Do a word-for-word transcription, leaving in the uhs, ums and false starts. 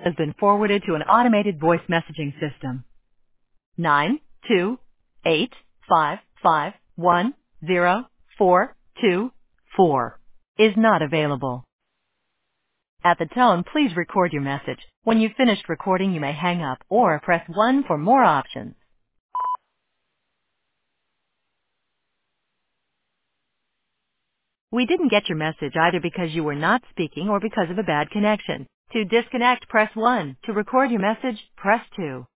has been forwarded to an automated voice messaging system. Nine two eight five five one zero four two four is not available. At the tone, please record your message. When you've finished recording, you may hang up or press one for more options. We didn't get your message either because you were not speaking or because of a bad connection. To disconnect, press one. To record your message, press two.